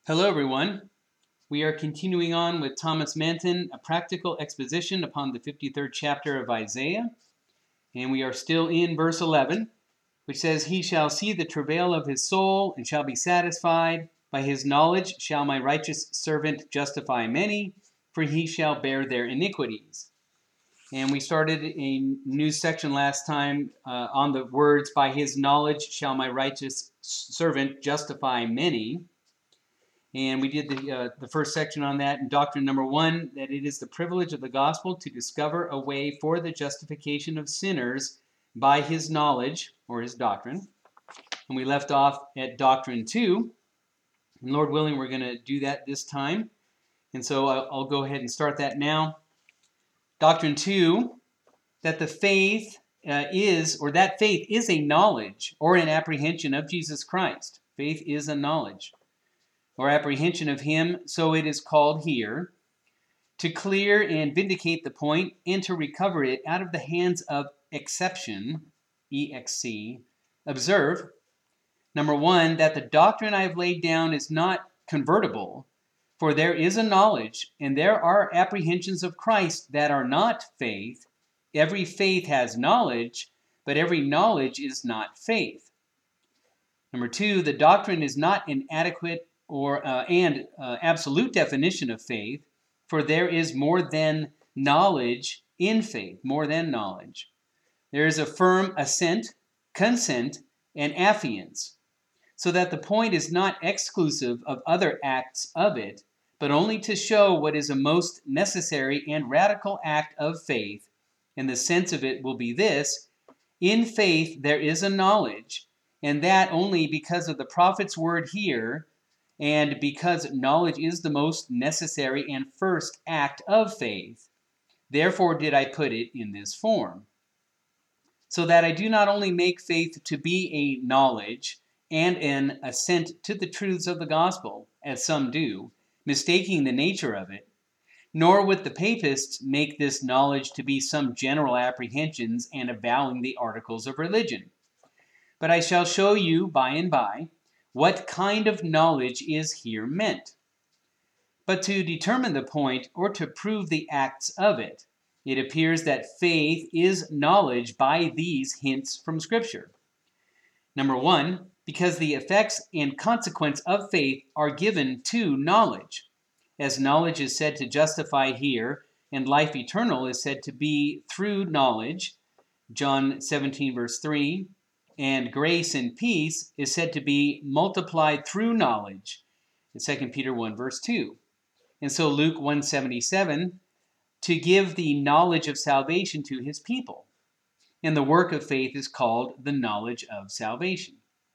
Hello, everyone. We are continuing on with Thomas Manton, a practical exposition upon the 53rd chapter of Isaiah. And we are still in verse 11, which says, "He shall see the travail of his soul and shall be satisfied. By his knowledge shall my righteous servant justify many, for he shall bear their iniquities." And we started a new section last time on the words, "By his knowledge shall my righteous servant justify many." And we did the first section on that in doctrine number 1, that it is the privilege of the gospel to discover a way for the justification of sinners by his knowledge, or his doctrine. And we left off at doctrine 2. And Lord willing, we're going to do that this time. And so I'll go ahead and start that now. Doctrine 2, that the faith that faith is a knowledge or an apprehension of Jesus Christ. Faith is a knowledge or apprehension of him, so it is called here, to clear and vindicate the point and to recover it out of the hands of exception, EXC. Observe, number 1, that the doctrine I have laid down is not convertible, for there is a knowledge, and there are apprehensions of Christ that are not faith. Every faith has knowledge, but every knowledge is not faith. Number 2, the doctrine is not an adequate and absolute definition of faith, for there is more than knowledge in faith, more than knowledge. There is a firm assent, consent, and affiance, so that the point is not exclusive of other acts of it, but only to show what is a most necessary and radical act of faith, and the sense of it will be this: in faith there is a knowledge, and that only because of the prophet's word here, and because knowledge is the most necessary and first act of faith. Therefore did I put it in this form, so that I do not only make faith to be a knowledge and an assent to the truths of the gospel, as some do, mistaking the nature of it, nor would the papists make this knowledge to be some general apprehensions and avowing the articles of religion. But I shall show you by and by what kind of knowledge is here meant. But to determine the point, or to prove the acts of it, it appears that faith is knowledge by these hints from Scripture. Number 1, because the effects and consequence of faith are given to knowledge, as knowledge is said to justify here, and life eternal is said to be through knowledge, John 17 verse 3, and grace and peace is said to be multiplied through knowledge, in 2 Peter 1 verse 2. And so Luke 1:77, to give the knowledge of salvation to his people. And the work of faith is called the knowledge of salvation.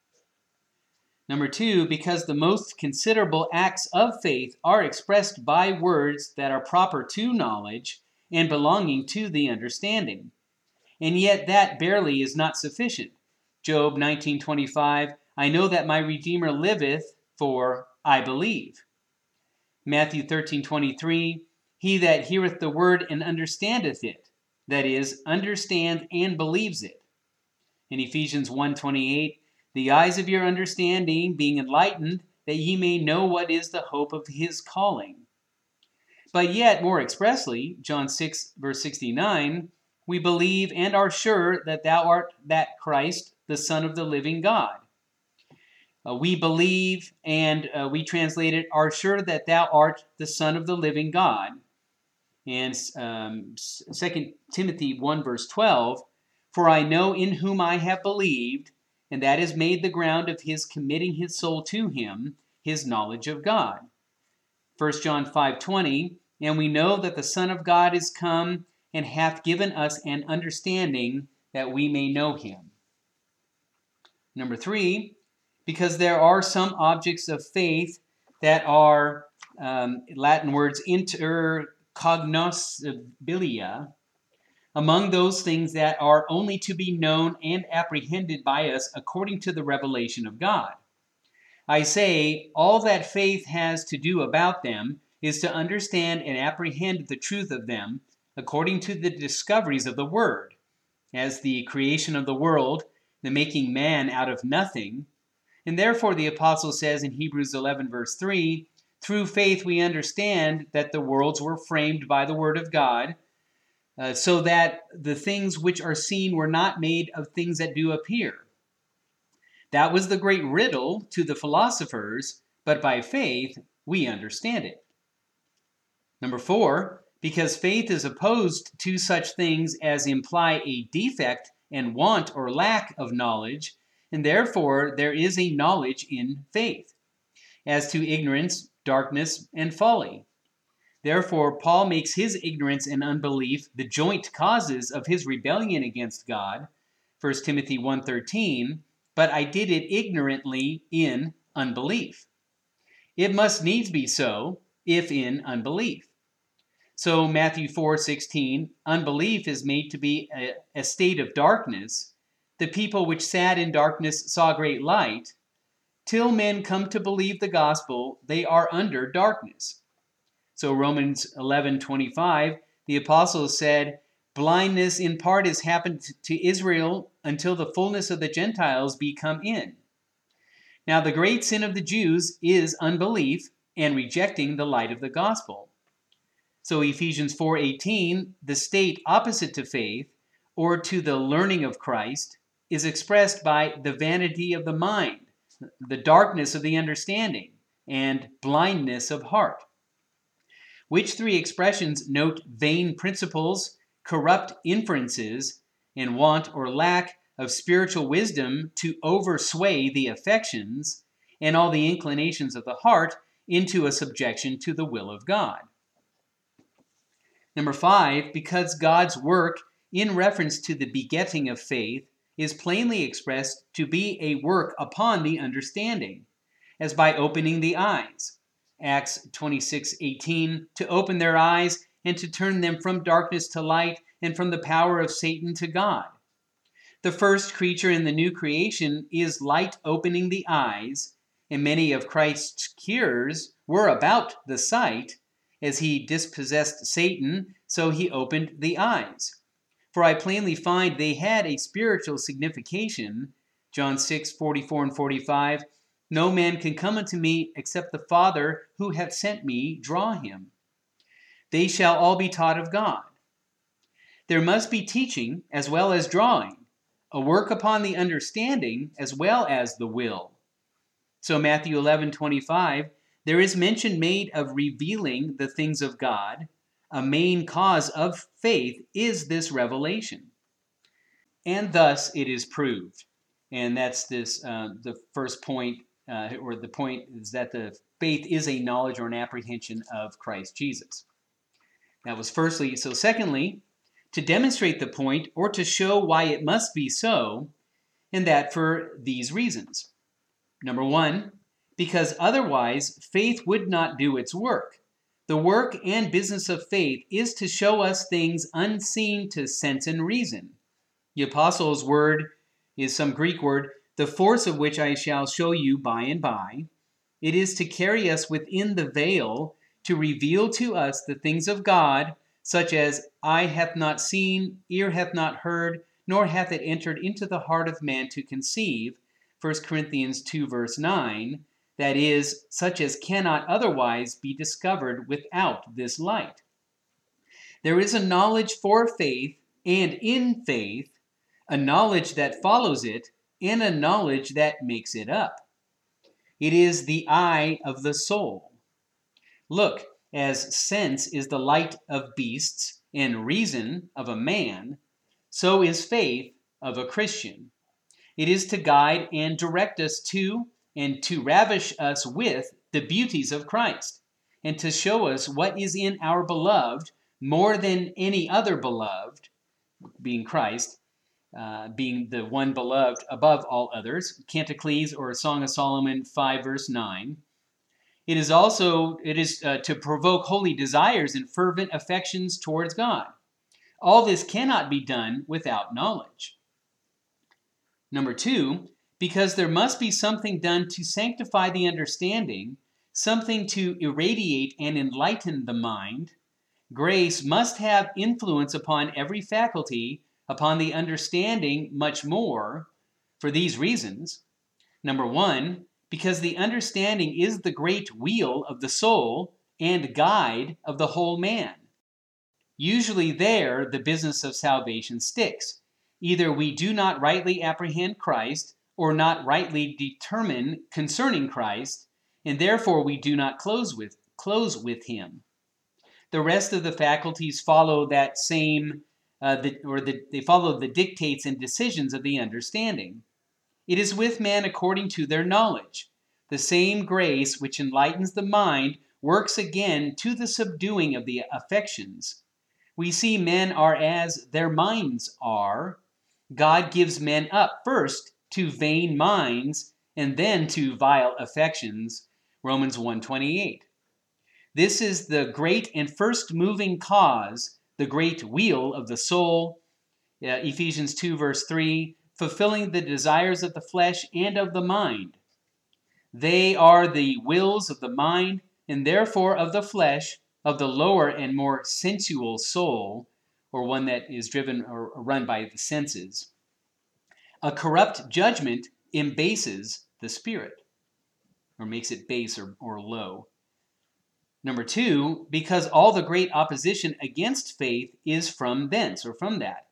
Number 2, because the most considerable acts of faith are expressed by words that are proper to knowledge and belonging to the understanding. And yet that barely is not sufficient. Job 19:25, I know that my Redeemer liveth, for I believe. Matthew 13:23, he that heareth the word and understandeth it, that is, understands and believes it. In Ephesians 1:28, the eyes of your understanding being enlightened, that ye may know what is the hope of his calling. But yet, more expressly, John 6 verse 69, we believe and are sure that thou art that Christ, the Son of the living God. We believe, and we translate it, are sure that thou art the Son of the living God. And 2 Timothy 1 verse 12, for I know in whom I have believed, and that is made the ground of his committing his soul to him, his knowledge of God. 1 John 5:20, and we know that the Son of God is come, and hath given us an understanding that we may know him. Number 3, because there are some objects of faith that are, Latin words, intercognoscibilia, among those things that are only to be known and apprehended by us according to the revelation of God. I say, all that faith has to do about them is to understand and apprehend the truth of them according to the discoveries of the Word, as the creation of the world, the making man out of nothing, And therefore the apostle says in Hebrews 11 verse 3, through faith we understand that the worlds were framed by the word of God, so that the things which are seen were not made of things that do appear. That was the great riddle to the philosophers, but by faith we understand it. Number 4, because faith is opposed to such things as imply a defect and want or lack of knowledge, and therefore there is a knowledge in faith, as to ignorance, darkness, and folly. Therefore, Paul makes his ignorance and unbelief the joint causes of his rebellion against God, 1 Timothy 1:13, but I did it ignorantly in unbelief. It must needs be so, if in unbelief. So Matthew 4:16, unbelief is made to be a state of darkness. The people which sat in darkness saw great light. Till men come to believe the gospel, they are under darkness. So Romans 11:25, the apostle said, blindness in part has happened to Israel until the fullness of the Gentiles be come in. Now the great sin of the Jews is unbelief and rejecting the light of the gospel. So Ephesians 4:18, the state opposite to faith, or to the learning of Christ, is expressed by the vanity of the mind, the darkness of the understanding, and blindness of heart. Which three expressions note vain principles, corrupt inferences, and want or lack of spiritual wisdom to oversway the affections and all the inclinations of the heart into a subjection to the will of God. Number 5, because God's work in reference to the begetting of faith is plainly expressed to be a work upon the understanding, as by opening the eyes. Acts 26:18, to open their eyes and to turn them from darkness to light and from the power of Satan to God. The first creature in the new creation is light opening the eyes, and many of Christ's cures were about the sight. As he dispossessed Satan, so he opened the eyes. For I plainly find they had a spiritual signification. John 6:44 and 45, no man can come unto me except the Father who hath sent me draw him. They shall all be taught of God. There must be teaching as well as drawing, a work upon the understanding as well as the will. So Matthew 11:25, there is mention made of revealing the things of God. A main cause of faith is this revelation. And thus it is proved. And that's this the first point, or the point is that the faith is a knowledge or an apprehension of Christ Jesus. That was firstly. So secondly, to demonstrate the point or to show why it must be so, and that for these reasons. Number 1, because otherwise faith would not do its work. The work and business of faith is to show us things unseen to sense and reason. The apostle's word is some Greek word, the force of which I shall show you by and by. It is to carry us within the veil, to reveal to us the things of God, such as eye hath not seen, ear hath not heard, nor hath it entered into the heart of man to conceive. 1 Corinthians 2 verse 9, that is, such as cannot otherwise be discovered without this light. There is a knowledge for faith and in faith, a knowledge that follows it, and a knowledge that makes it up. It is the eye of the soul. Look, as sense is the light of beasts and reason of a man, so is faith of a Christian. It is to guide and direct us to and to ravish us with the beauties of Christ, and to show us what is in our beloved more than any other beloved, being Christ, being the one beloved above all others, Canticles or Song of Solomon 5 verse 9. It is to provoke holy desires and fervent affections towards God. All this cannot be done without knowledge. Number 2, because there must be something done to sanctify the understanding, something to irradiate and enlighten the mind. Grace must have influence upon every faculty, upon the understanding much more, for these reasons. Number one, because the understanding is the great wheel of the soul and guide of the whole man. Usually there, the business of salvation sticks. Either we do not rightly apprehend Christ, or not rightly determine concerning Christ, and therefore we do not close with him. The rest of the faculties follow that same, they follow the dictates and decisions of the understanding. It is with men according to their knowledge. The same grace which enlightens the mind works again to the subduing of the affections. We see men are as their minds are. God gives men up first to vain minds and then to vile affections. Romans 1:28. This is the great and first moving cause, the great wheel of the soul. Ephesians 2 verse 3, fulfilling the desires of the flesh and of the mind. They are the wills of the mind and therefore of the flesh, of the lower and more sensual soul, or one that is driven or run by the senses. A corrupt judgment embases the spirit, or makes it base or low. Number two, because all the great opposition against faith is from thence, or from that.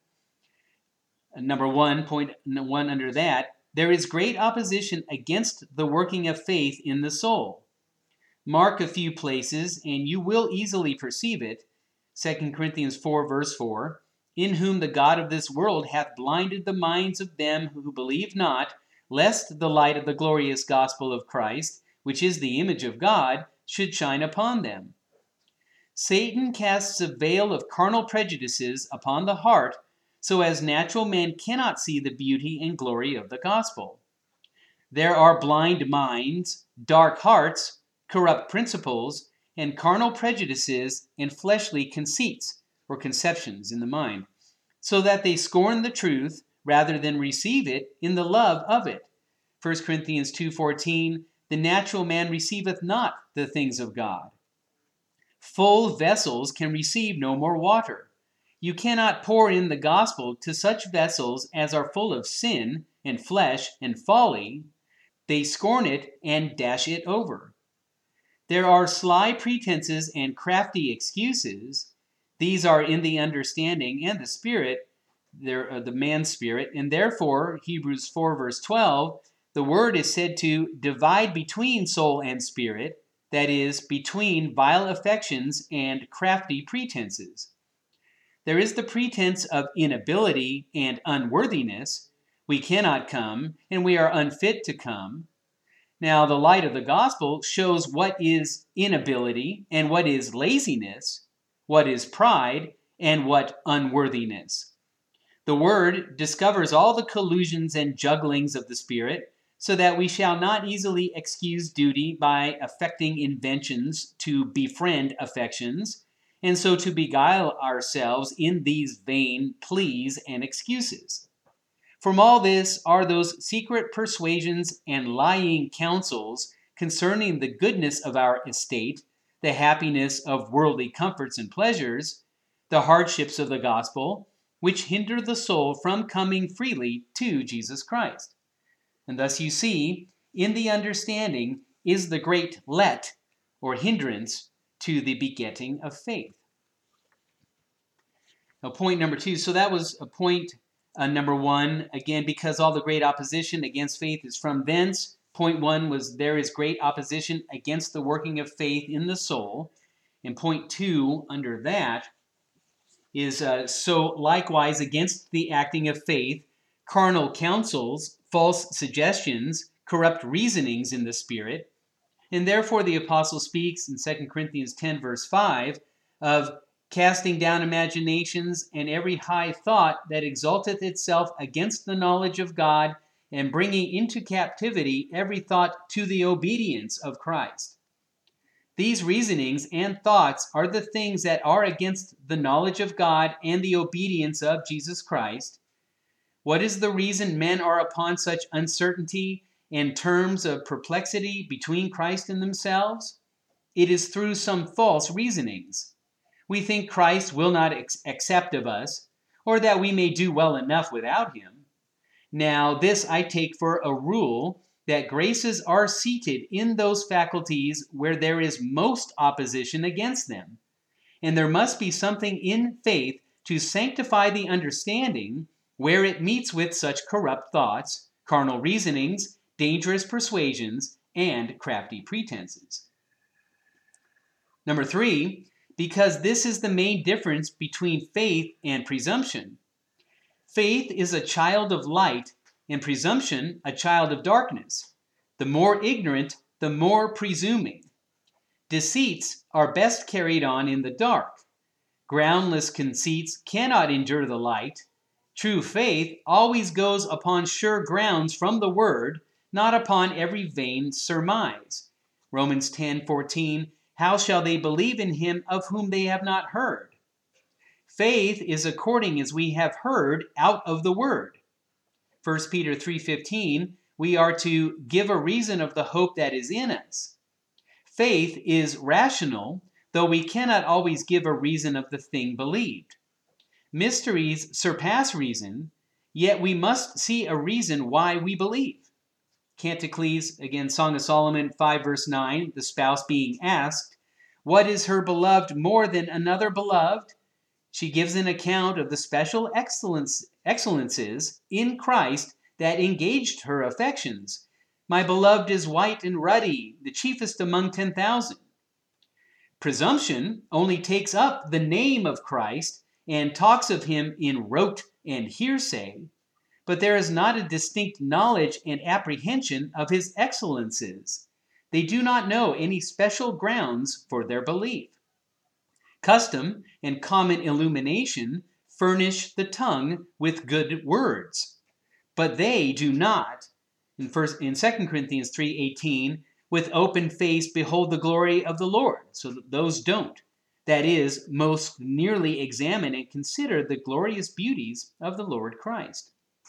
Number one, point one under that, there is great opposition against the working of faith in the soul. Mark a few places, and you will easily perceive it. 2 Corinthians 4, verse 4, in whom the God of this world hath blinded the minds of them who believe not, lest the light of the glorious gospel of Christ, which is the image of God, should shine upon them. Satan casts a veil of carnal prejudices upon the heart, so as natural men cannot see the beauty and glory of the gospel. There are blind minds, dark hearts, corrupt principles, and carnal prejudices and fleshly conceits, or conceptions in the mind, so that they scorn the truth rather than receive it in the love of it. 1 Corinthians 2:14, the natural man receiveth not the things of God. Full vessels can receive no more water. You cannot pour in the gospel to such vessels as are full of sin and flesh and folly. They scorn it and dash it over. There are sly pretenses and crafty excuses. These are in the understanding and the spirit, the man's spirit, and therefore, Hebrews 4 verse 12, the word is said to divide between soul and spirit, that is, between vile affections and crafty pretenses. There is the pretense of inability and unworthiness. We cannot come, and we are unfit to come. Now, the light of the gospel shows what is inability and what is laziness, what is pride and what unworthiness. The word discovers all the collusions and jugglings of the spirit, so that we shall not easily excuse duty by affecting inventions to befriend affections, and so to beguile ourselves in these vain pleas and excuses. From all this are those secret persuasions and lying counsels concerning the goodness of our estate, the happiness of worldly comforts and pleasures, the hardships of the gospel, which hinder the soul from coming freely to Jesus Christ. And thus you see, in the understanding is the great let, or hindrance, to the begetting of faith. Now, point number two. So that was a point number one. Again, because all the great opposition against faith is from thence. Point one was there is great opposition against the working of faith in the soul. And point two, under that, is so likewise against the acting of faith, carnal counsels, false suggestions, corrupt reasonings in the spirit. And therefore the apostle speaks in 2 Corinthians 10 verse 5 of casting down imaginations and every high thought that exalteth itself against the knowledge of God, and bringing into captivity every thought to the obedience of Christ. These reasonings and thoughts are the things that are against the knowledge of God and the obedience of Jesus Christ. What is the reason men are upon such uncertainty and terms of perplexity between Christ and themselves? It is through some false reasonings. We think Christ will not accept of us, or that we may do well enough without him. Now, this I take for a rule, that graces are seated in those faculties where there is most opposition against them. And there must be something in faith to sanctify the understanding where it meets with such corrupt thoughts, carnal reasonings, dangerous persuasions, and crafty pretenses. Number 3, because this is the main difference between faith and presumption. Faith is a child of light, and presumption a child of darkness. The more ignorant, the more presuming. Deceits are best carried on in the dark. Groundless conceits cannot endure the light. True faith always goes upon sure grounds from the word, not upon every vain surmise. Romans 10:14, how shall they believe in him of whom they have not heard? Faith is according as we have heard out of the word. 1 Peter 3:15, we are to give a reason of the hope that is in us. Faith is rational, though we cannot always give a reason of the thing believed. Mysteries surpass reason, yet we must see a reason why we believe. Canticles, again, Song of Solomon 5 verse 9, the spouse being asked, what is her beloved more than another beloved? She gives an account of the special excellences in Christ that engaged her affections. My beloved is white and ruddy, the chiefest among 10,000. Presumption only takes up the name of Christ and talks of him in rote and hearsay, but there is not a distinct knowledge and apprehension of his excellences. They do not know any special grounds for their belief. Custom and common illumination furnish the tongue with good words, but they do not. In 2 Corinthians 3:18, with open face behold the glory of the Lord. So those don't. That is, most nearly examine and consider the glorious beauties of the Lord Christ.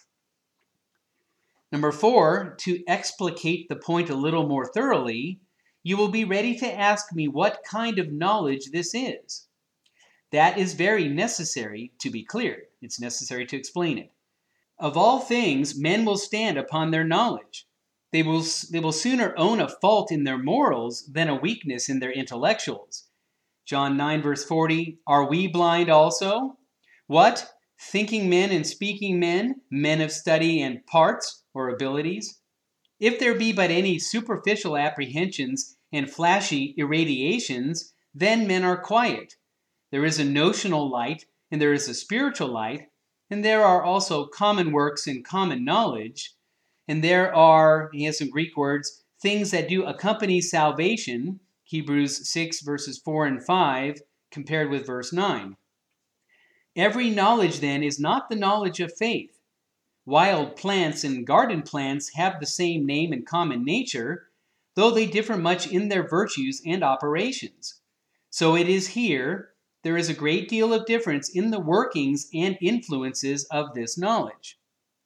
Number 4, to explicate the point a little more thoroughly, you will be ready to ask me what kind of knowledge this is. That is very necessary to be cleared. It's necessary to explain it. Of all things, men will stand upon their knowledge. They will sooner own a fault in their morals than a weakness in their intellectuals. John 9 verse 40, are we blind also? What? Thinking men and speaking men, men of study and parts or abilities? If there be but any superficial apprehensions and flashy irradiations, then men are quiet. There is a notional light, and there is a spiritual light, and there are also common works and common knowledge, and there are, he has some Greek words, things that do accompany salvation, Hebrews 6 verses 4 and 5, compared with verse 9. Every knowledge, then, is not the knowledge of faith. Wild plants and garden plants have the same name and common nature, though they differ much in their virtues and operations. So it is here, there is a great deal of difference in the workings and influences of this knowledge.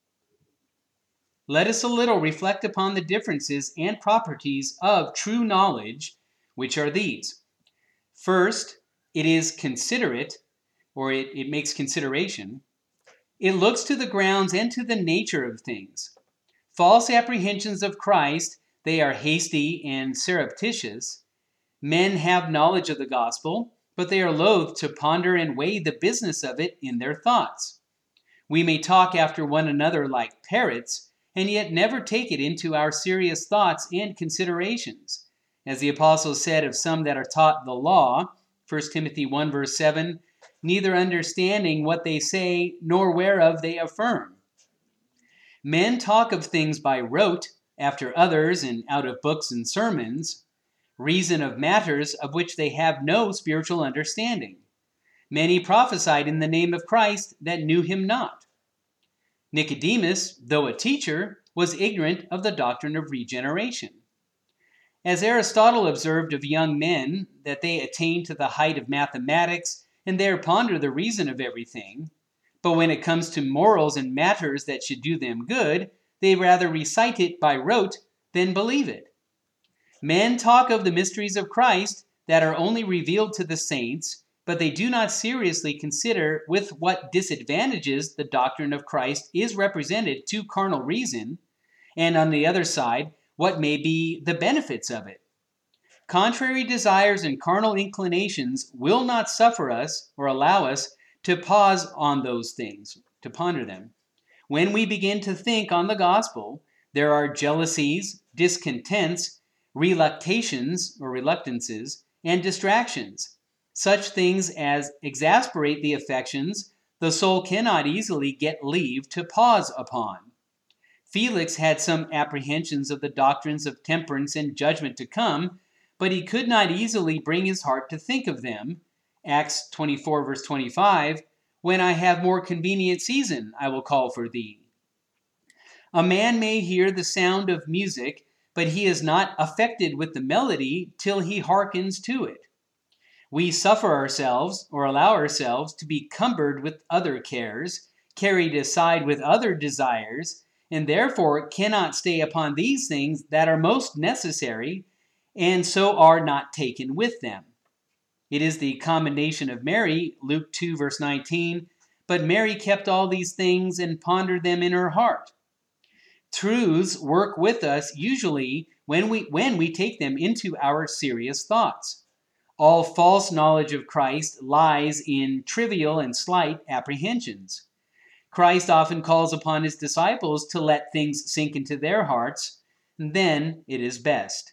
Let us a little reflect upon the differences and properties of true knowledge, which are these. First, it is considerate, or it makes consideration. It looks to the grounds and to the nature of things. False apprehensions of Christ, they are hasty and surreptitious. Men have knowledge of the gospel, but they are loath to ponder and weigh the business of it in their thoughts. We may talk after one another like parrots, and yet never take it into our serious thoughts and considerations. As the apostle said of some that are taught the law, 1 Timothy 1 verse 7, neither understanding what they say, nor whereof they affirm. Men talk of things by rote, after others, and out of books and sermons, reason of matters of which they have no spiritual understanding. Many prophesied in the name of Christ that knew him not. Nicodemus, though a teacher, was ignorant of the doctrine of regeneration. As Aristotle observed of young men, that they attain to the height of mathematics, and there ponder the reason of everything, but when it comes to morals and matters that should do them good, they rather recite it by rote than believe it. Men talk of the mysteries of Christ that are only revealed to the saints, but they do not seriously consider with what disadvantages the doctrine of Christ is represented to carnal reason, and on the other side, what may be the benefits of it. Contrary desires and carnal inclinations will not suffer us or allow us to pause on those things, to ponder them. When we begin to think on the gospel, there are jealousies, discontents, reluctances, and distractions. Such things as exasperate the affections the soul cannot easily get leave to pause upon. Felix had some apprehensions of the doctrines of temperance and judgment to come, but he could not easily bring his heart to think of them. Acts 24, verse 25, when I have more convenient season, I will call for thee. A man may hear the sound of music, but he is not affected with the melody till he hearkens to it. We suffer ourselves, or allow ourselves, to be cumbered with other cares, carried aside with other desires, and therefore cannot stay upon these things that are most necessary, and so are not taken with them. It is the commendation of Mary, Luke 2, verse 19, but Mary kept all these things and pondered them in her heart. Truths work with us usually when we take them into our serious thoughts. All false knowledge of Christ lies in trivial and slight apprehensions. Christ often calls upon his disciples to let things sink into their hearts, and then it is best.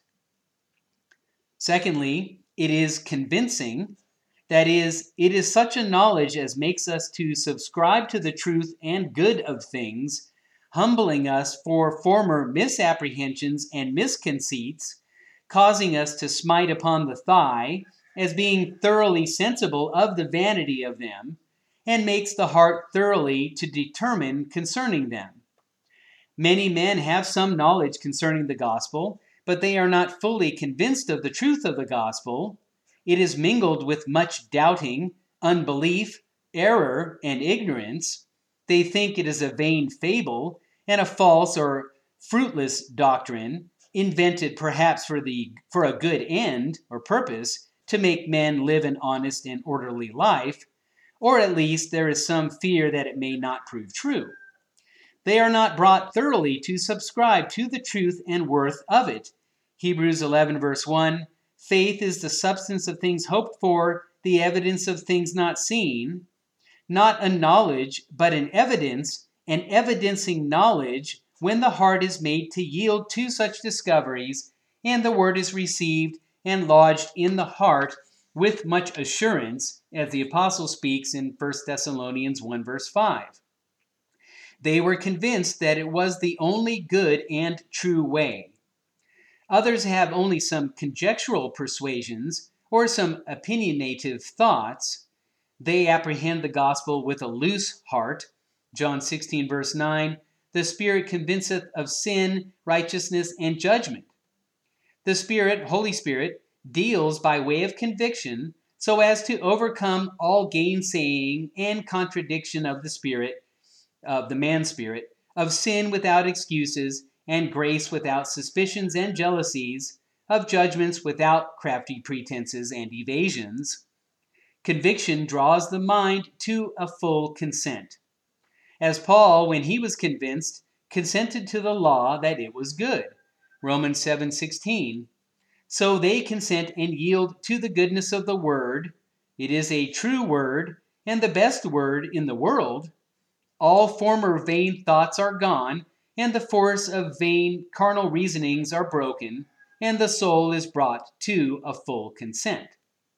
Secondly, it is convincing. That is, it is such a knowledge as makes us to subscribe to the truth and good of things, humbling us for former misapprehensions and misconceits, causing us to smite upon the thigh, as being thoroughly sensible of the vanity of them, and makes the heart thoroughly to determine concerning them. Many men have some knowledge concerning the gospel, but they are not fully convinced of the truth of the gospel. It is mingled with much doubting, unbelief, error, and ignorance. They think it is a vain fable and a false or fruitless doctrine, invented perhaps for a good end or purpose, to make men live an honest and orderly life, or at least there is some fear that it may not prove true. They are not brought thoroughly to subscribe to the truth and worth of it. Hebrews 11, verse 1, faith is the substance of things hoped for, the evidence of things not seen. Not a knowledge, but an evidence, and evidencing knowledge when the heart is made to yield to such discoveries, and the word is received and lodged in the heart with much assurance, as the apostle speaks in 1 Thessalonians 1, verse 5. They were convinced that it was the only good and true way. Others have only some conjectural persuasions or some opinionative thoughts. They apprehend the gospel with a loose heart. John 16, verse 9, the Spirit convinceth of sin, righteousness, and judgment. The Spirit, Holy Spirit, deals by way of conviction so as to overcome all gainsaying and contradiction of the Spirit, of the man spirit, of sin without excuses, and grace without suspicions and jealousies, of judgments without crafty pretenses and evasions. Conviction draws the mind to a full consent. As Paul, when he was convinced, consented to the law that it was good. Romans 7:16. So they consent and yield to the goodness of the word. It is a true word and the best word in the world. All former vain thoughts are gone, and the force of vain carnal reasonings are broken, and the soul is brought to a full consent.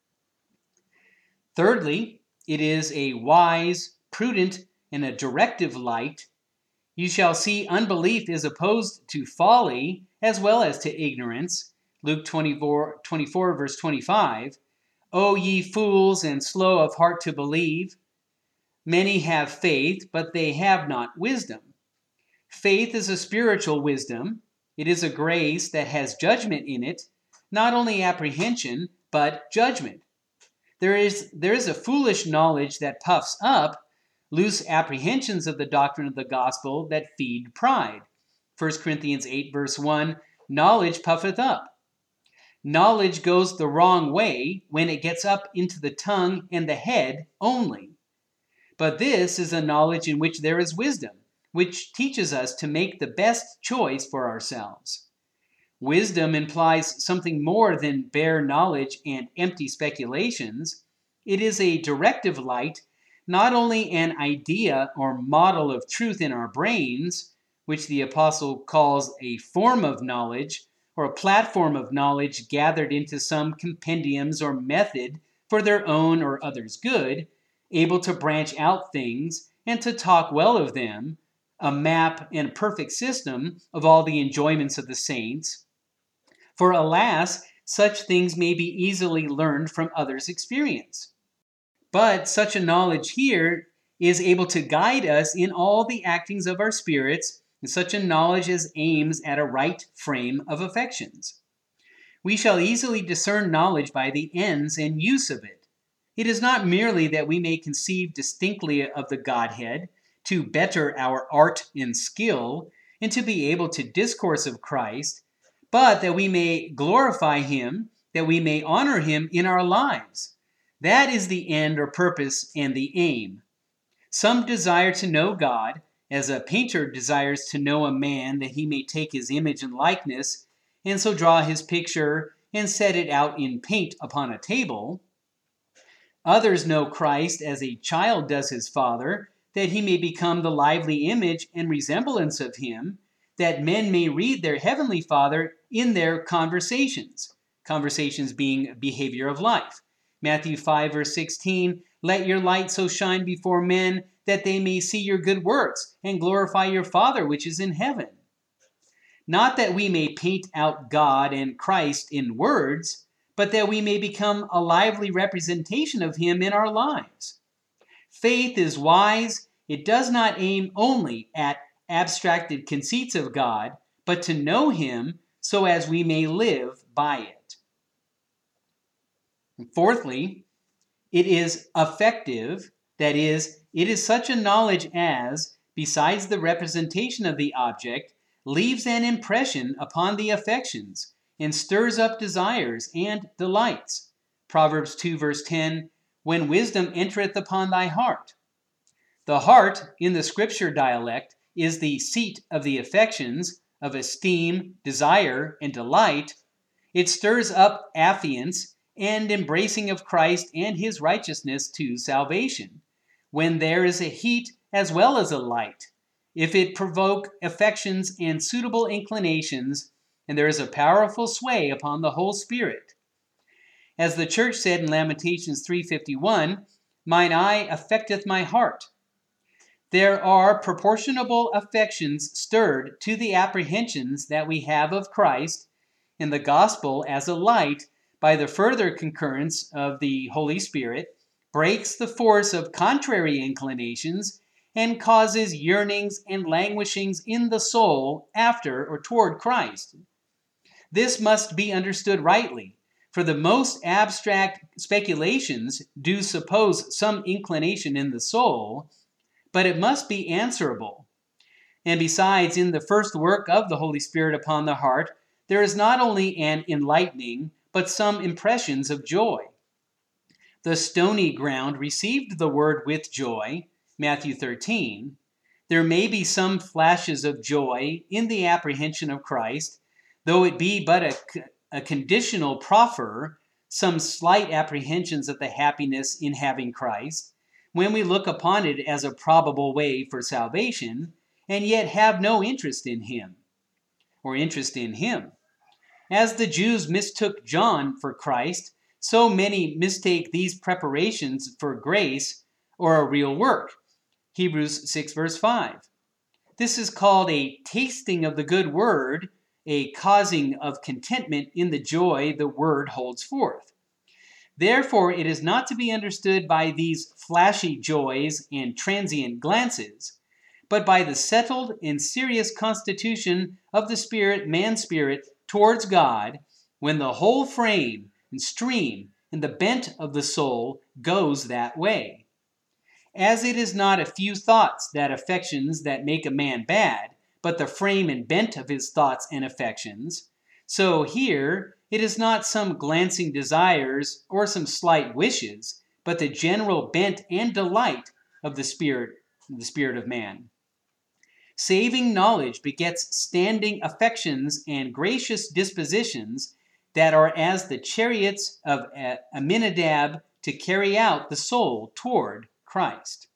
Thirdly, it is a wise, prudent, and a directive light. You shall see unbelief is opposed to folly as well as to ignorance. Luke 24, verse 25. O ye fools, and slow of heart to believe. Many have faith, but they have not wisdom. Faith is a spiritual wisdom. It is a grace that has judgment in it, not only apprehension, but judgment. There is a foolish knowledge that puffs up, loose apprehensions of the doctrine of the gospel that feed pride. 1 Corinthians 8, verse 1, knowledge puffeth up. Knowledge goes the wrong way when it gets up into the tongue and the head only. But this is a knowledge in which there is wisdom, which teaches us to make the best choice for ourselves. Wisdom implies something more than bare knowledge and empty speculations. It is a directive light, not only an idea or model of truth in our brains, which the apostle calls a form of knowledge or a platform of knowledge gathered into some compendiums or method for their own or others' good, able to branch out things and to talk well of them, a map and perfect system of all the enjoyments of the saints. For alas, such things may be easily learned from others' experience. But such a knowledge here is able to guide us in all the actings of our spirits, and such a knowledge as aims at a right frame of affections. We shall easily discern knowledge by the ends and use of it. It is not merely that we may conceive distinctly of the Godhead, to better our art and skill, and to be able to discourse of Christ, but that we may glorify him, that we may honor him in our lives. That is the end or purpose and the aim. Some desire to know God, as a painter desires to know a man that he may take his image and likeness, and so draw his picture and set it out in paint upon a table. Others know Christ as a child does his father, that he may become the lively image and resemblance of him, that men may read their heavenly Father in their conversations. Conversations being behavior of life. Matthew 5, verse 16, let your light so shine before men that they may see your good works and glorify your Father which is in heaven. Not that we may paint out God and Christ in words, but that we may become a lively representation of him in our lives. Faith is wise. It does not aim only at abstracted conceits of God, but to know him so as we may live by it. And fourthly, it is affective, that is, it is such a knowledge as, besides the representation of the object, leaves an impression upon the affections and stirs up desires and delights. Proverbs 2, verse 10, when wisdom entereth upon thy heart. The heart, in the scripture dialect, is the seat of the affections, of esteem, desire, and delight. It stirs up affiance and embracing of Christ and his righteousness to salvation, when there is a heat as well as a light. If it provoke affections and suitable inclinations, and there is a powerful sway upon the whole spirit. As the church said in Lamentations 3:51, mine eye affecteth my heart. There are proportionable affections stirred to the apprehensions that we have of Christ and the gospel as a light by the further concurrence of the Holy Spirit, breaks the force of contrary inclinations and causes yearnings and languishings in the soul after or toward Christ. This must be understood rightly, for the most abstract speculations do suppose some inclination in the soul, but it must be answerable. And besides, in the first work of the Holy Spirit upon the heart, there is not only an enlightening, but some impressions of joy. The stony ground received the word with joy, Matthew 13. There may be some flashes of joy in the apprehension of Christ, though it be but a conditional proffer, some slight apprehensions of the happiness in having Christ, when we look upon it as a probable way for salvation, and yet have no interest in him, or interest in him. As the Jews mistook John for Christ, so many mistake these preparations for grace or a real work. Hebrews 6, verse 5. This is called a tasting of the good word, a causing of contentment in the joy the word holds forth. Therefore, it is not to be understood by these flashy joys and transient glances, but by the settled and serious constitution of the spirit, man's spirit, towards God, when the whole frame and stream and the bent of the soul goes that way. As it is not a few thoughts that affections that make a man bad, but the frame and bent of his thoughts and affections, so here it is not some glancing desires or some slight wishes, but the general bent and delight of the spirit of man. Saving knowledge begets standing affections and gracious dispositions that are as the chariots of Aminadab to carry out the soul toward Christ.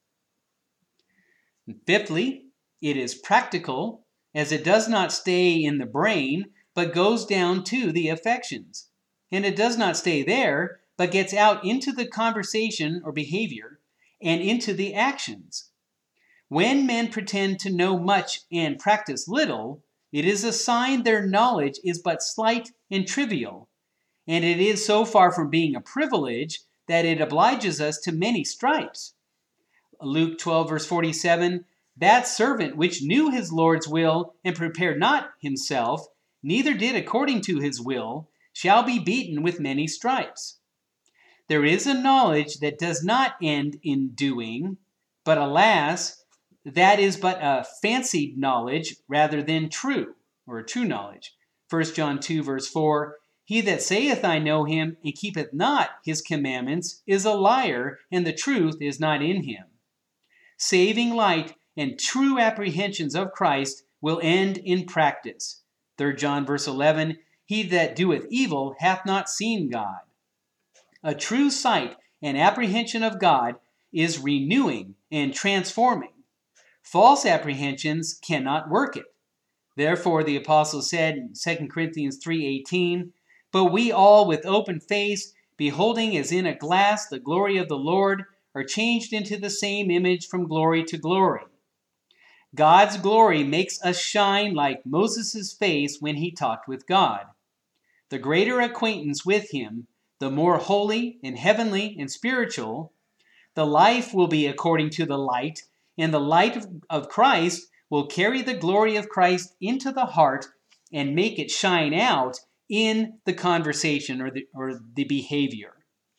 And fifthly, it is practical, as it does not stay in the brain, but goes down to the affections. And it does not stay there, but gets out into the conversation or behavior and into the actions. When men pretend to know much and practice little, it is a sign their knowledge is but slight and trivial, and it is so far from being a privilege that it obliges us to many stripes. Luke 12, verse 47, that servant which knew his Lord's will and prepared not himself, neither did according to his will, shall be beaten with many stripes. There is a knowledge that does not end in doing, but alas, that is but a fancied knowledge rather than true, or a true knowledge. 1 John 2, verse 4, he that saith, I know him, and keepeth not his commandments, is a liar, and the truth is not in him. Saving light and true apprehensions of Christ will end in practice. 3 John, verse 11, he that doeth evil hath not seen God. A true sight and apprehension of God is renewing and transforming. False apprehensions cannot work it. Therefore, the apostle said in 2 Corinthians 3:18, but we all with open face, beholding as in a glass the glory of the Lord, are changed into the same image from glory to glory. God's glory makes us shine like Moses' face when he talked with God. The greater acquaintance with him, the more holy and heavenly and spiritual, the life will be according to the light, and the light of Christ will carry the glory of Christ into the heart and make it shine out in the conversation or the behavior.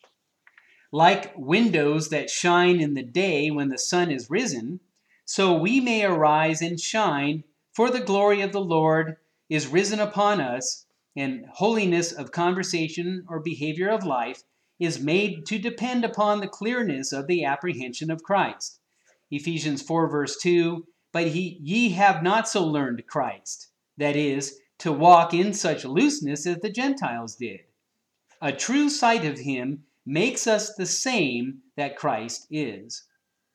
Like windows that shine in the day when the sun is risen, so we may arise and shine, for the glory of the Lord is risen upon us, and holiness of conversation or behavior of life is made to depend upon the clearness of the apprehension of Christ. Ephesians 4, verse 2, but ye have not so learned Christ, that is, to walk in such looseness as the Gentiles did. A true sight of him makes us the same that Christ is.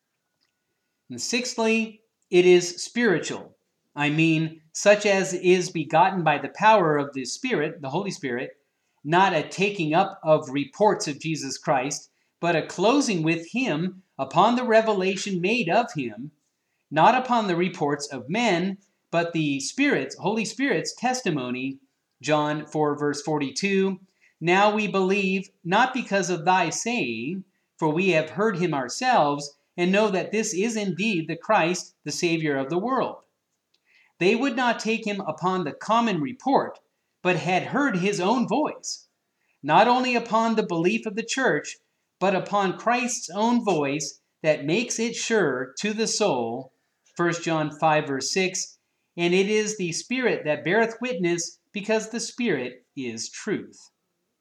And sixthly, it is spiritual. I mean, such as is begotten by the power of the Spirit, the Holy Spirit, not a taking up of reports of Jesus Christ, but a closing with him upon the revelation made of him, not upon the reports of men, but the Spirit's, Holy Spirit's testimony. John 4, verse 42, now we believe, not because of thy saying, for we have heard him ourselves, and know that this is indeed the Christ, the Savior of the world. They would not take him upon the common report, but had heard his own voice, not only upon the belief of the church, but upon Christ's own voice that makes it sure to the soul. 1 John 5, verse 6, and it is the Spirit that beareth witness, because the Spirit is truth.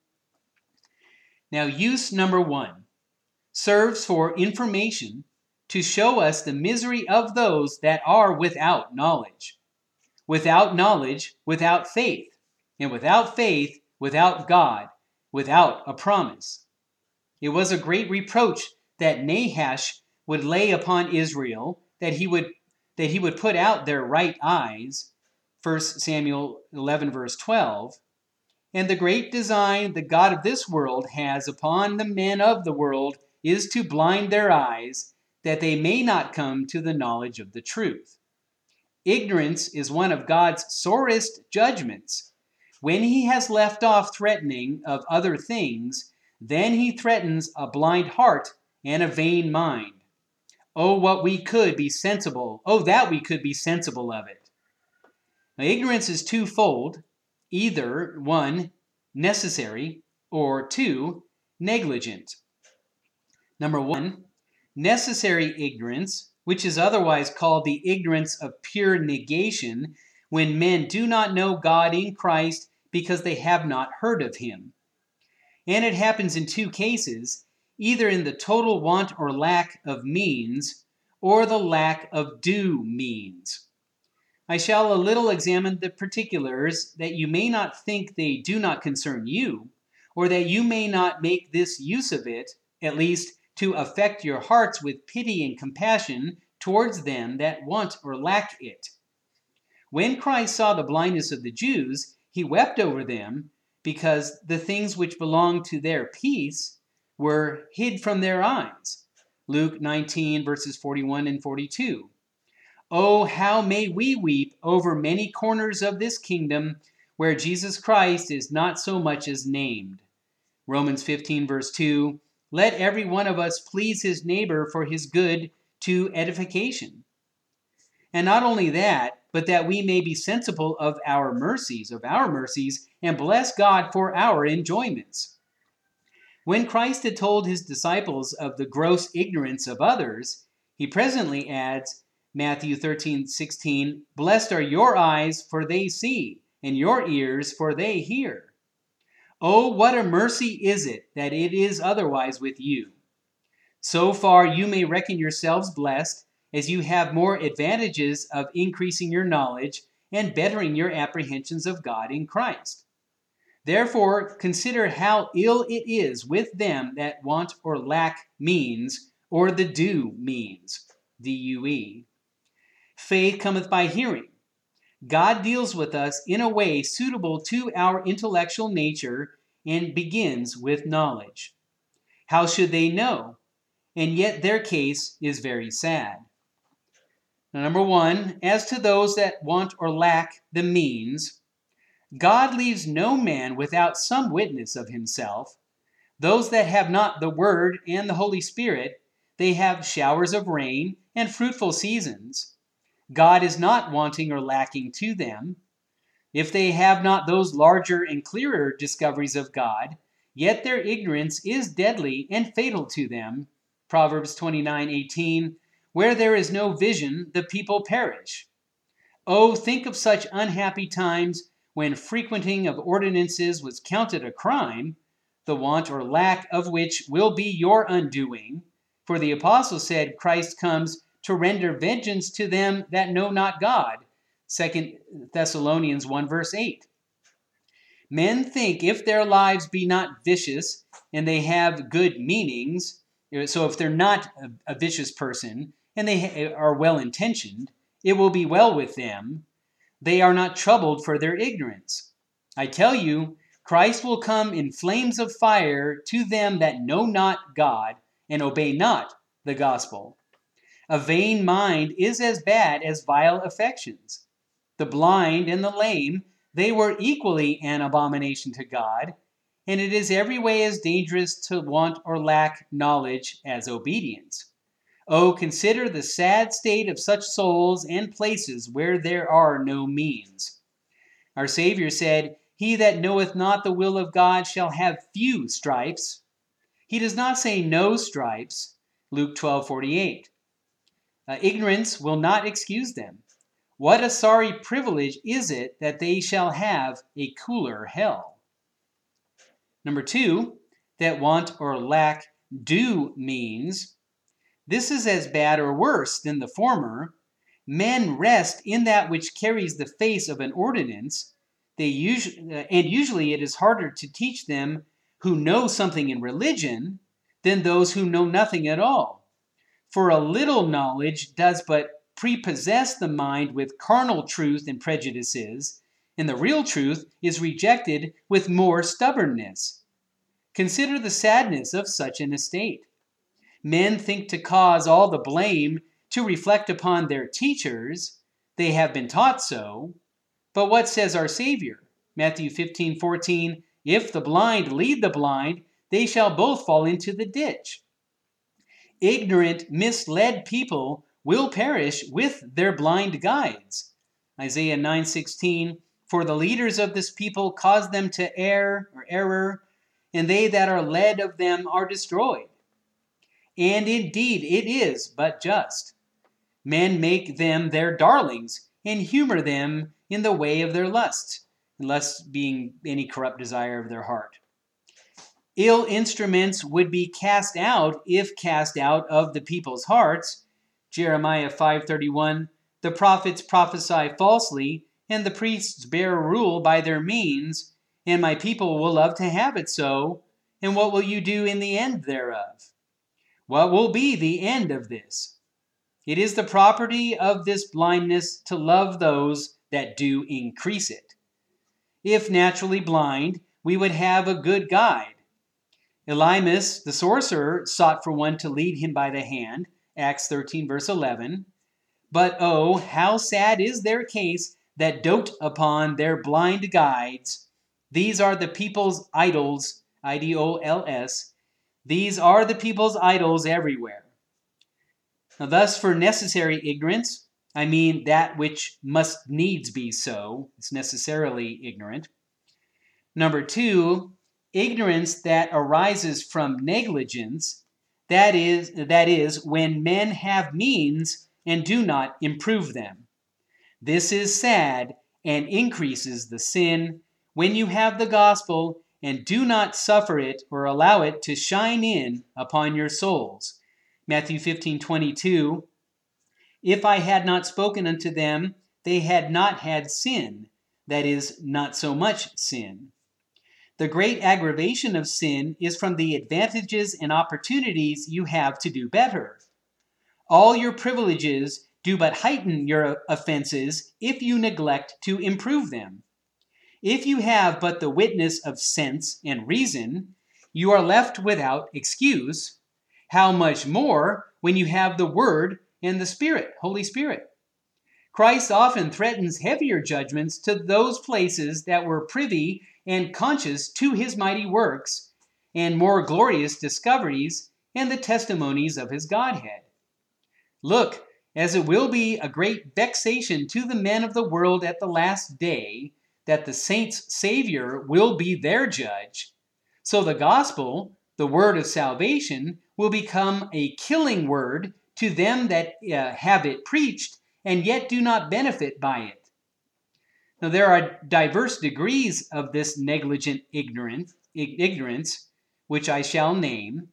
Now, use number 1 serves for information to show us the misery of those that are without knowledge. Without knowledge, without faith. And without faith, without God, without a promise. It was a great reproach that Nahash would lay upon Israel, that he would put out their right eyes, 1 Samuel 11, verse 12. And the great design the God of this world has upon the men of the world is to blind their eyes, that they may not come to the knowledge of the truth. Ignorance is one of God's sorest judgments. When he has left off threatening of other things, then he threatens a blind heart and a vain mind. Oh, what we could be sensible. Oh, that we could be sensible of it. Now, ignorance is twofold. Either, 1, necessary, or 2, negligent. Number 1, necessary ignorance, which is otherwise called the ignorance of pure negation, when men do not know God in Christ because they have not heard of him. And it happens in 2 cases, either in the total want or lack of means, or the lack of due means. I shall a little examine the particulars, that you may not think they do not concern you, or that you may not make this use of it, at least to affect your hearts with pity and compassion towards them that want or lack it. When Christ saw the blindness of the Jews, he wept over them, because the things which belonged to their peace were hid from their eyes. Luke 19, verses 41 and 42. Oh, how may we weep over many corners of this kingdom where Jesus Christ is not so much as named. Romans 15, verse 2. Let every one of us please his neighbor for his good to edification. And not only that, but that we may be sensible of our mercies, and bless God for our enjoyments. When Christ had told his disciples of the gross ignorance of others, he presently adds, Matthew 13:16, blessed are your eyes, for they see, and your ears, for they hear. Oh, what a mercy is it that it is otherwise with you. So far you may reckon yourselves blessed, as you have more advantages of increasing your knowledge and bettering your apprehensions of God in Christ. Therefore, consider how ill it is with them that want or lack means, or the due means, D-U-E. Faith cometh by hearing. God deals with us in a way suitable to our intellectual nature and begins with knowledge. How should they know? And yet their case is very sad. Now, number one, as to those that want or lack the means, God leaves no man without some witness of himself. Those that have not the Word and the Holy Spirit, they have showers of rain and fruitful seasons. God is not wanting or lacking to them. If they have not those larger and clearer discoveries of God, yet their ignorance is deadly and fatal to them. Proverbs 29:18, where there is no vision, the people perish. Oh, think of such unhappy times when frequenting of ordinances was counted a crime, the want or lack of which will be your undoing. For the apostle said Christ comes to render vengeance to them that know not God. 2 Thessalonians 1 verse 8. Men think if their lives be not vicious and they have good meanings, so if they're not a vicious person and they are well-intentioned, it will be well with them. They are not troubled for their ignorance. I tell you, Christ will come in flames of fire to them that know not God and obey not the gospel. A vain mind is as bad as vile affections. The blind and the lame, they were equally an abomination to God, and it is every way as dangerous to want or lack knowledge as obedience. Oh, consider the sad state of such souls and places where there are no means. Our Savior said, he that knoweth not the will of God shall have few stripes. He does not say no stripes, Luke 12:48. Ignorance will not excuse them. What a sorry privilege is it that they shall have a cooler hell. Number two, that want or lack due means. This is as bad or worse than the former. Men rest in that which carries the face of an ordinance. Usually it is harder to teach them who know something in religion than those who know nothing at all. For a little knowledge does but prepossess the mind with carnal truth and prejudices, and the real truth is rejected with more stubbornness. Consider the sadness of such an estate. Men think to cause all the blame to reflect upon their teachers. They have been taught so. But what says our Savior? Matthew 15:14, if the blind lead the blind, they shall both fall into the ditch. Ignorant, misled people will perish with their blind guides. Isaiah 9:16, for the leaders of this people cause them to error, and they that are led of them are destroyed. And indeed it is but just. Men make them their darlings, and humor them in the way of their lusts, lust being any corrupt desire of their heart. Ill instruments would be cast out if cast out of the people's hearts. Jeremiah 5:31, the prophets prophesy falsely, and the priests bear rule by their means, and my people will love to have it so. And what will you do in the end thereof? What will be the end of this? It is the property of this blindness to love those that do increase it. If naturally blind, we would have a good guide. Elymas, the sorcerer, sought for one to lead him by the hand, Acts 13, verse 11. But oh, how sad is their case that dote upon their blind guides. These are the people's idols, I-D-O-L-S. These are the people's idols everywhere. Now, thus, for necessary ignorance, I mean that which must needs be so. It's necessarily ignorant. Number 2, ignorance that arises from negligence, that is, when men have means and do not improve them. This is sad and increases the sin when you have the gospel and do not suffer it or allow it to shine in upon your souls. Matthew 15:22, if I had not spoken unto them, they had not had sin, that is, not so much sin. The great aggravation of sin is from the advantages and opportunities you have to do better. All your privileges do but heighten your offenses if you neglect to improve them. If you have but the witness of sense and reason, you are left without excuse. How much more when you have the Word and the Spirit, Holy Spirit? Christ often threatens heavier judgments to those places that were privy and conscious to his mighty works and more glorious discoveries and the testimonies of his Godhead. Look, as it will be a great vexation to the men of the world at the last day, that the saints' Savior will be their judge, so the gospel, the word of salvation, will become a killing word to them that have it preached and yet do not benefit by it. Now, there are diverse degrees of this negligent ignorance, which I shall name.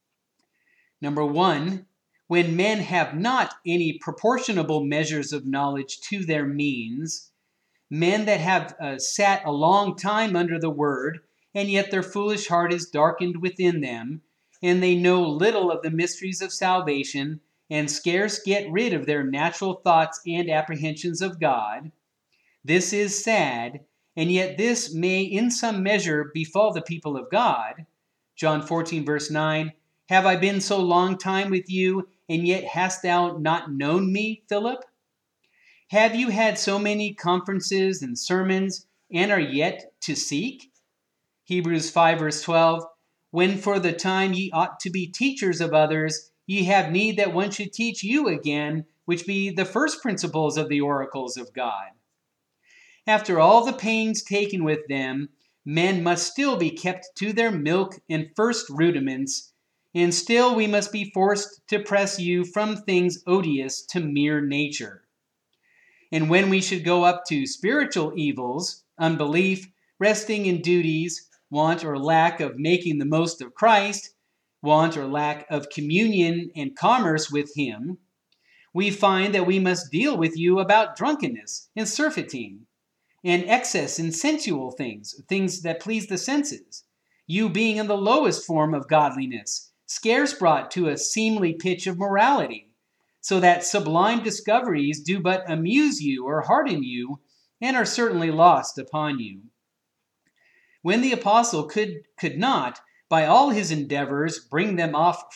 Number 1, when men have not any proportionable measures of knowledge to their means, men that have sat a long time under the word, and yet their foolish heart is darkened within them, and they know little of the mysteries of salvation, and scarce get rid of their natural thoughts and apprehensions of God. This is sad, and yet this may in some measure befall the people of God. John 14, verse 9, have I been so long time with you, and yet hast thou not known me, Philip? Have you had so many conferences and sermons, and are yet to seek? Hebrews 5, verse 12, when for the time ye ought to be teachers of others, ye have need that one should teach you again, which be the first principles of the oracles of God. After all the pains taken with them, men must still be kept to their milk and first rudiments, and still we must be forced to press you from things odious to mere nature. And when we should go up to spiritual evils, unbelief, resting in duties, want or lack of making the most of Christ, want or lack of communion and commerce with him, we find that we must deal with you about drunkenness and surfeiting, and excess in sensual things, things that please the senses, you being in the lowest form of godliness, scarce brought to a seemly pitch of morality, so that sublime discoveries do but amuse you or harden you, and are certainly lost upon you. When the apostle could not, by all his endeavors, bring them off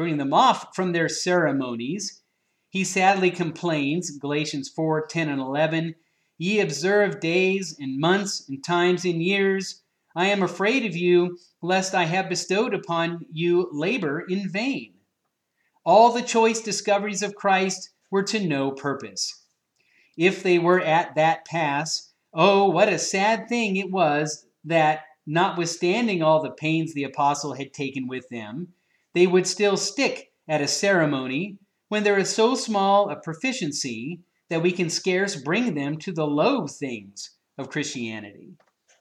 from their ceremonies, he sadly complains, Galatians 4, 10 and 11, ye observe days and months and times and years. I am afraid of you, lest I have bestowed upon you labor in vain. All the choice discoveries of Christ were to no purpose. If they were at that pass, oh, what a sad thing it was that, notwithstanding all the pains the apostle had taken with them, they would still stick at a ceremony when there is so small a proficiency that we can scarce bring them to the low things of Christianity.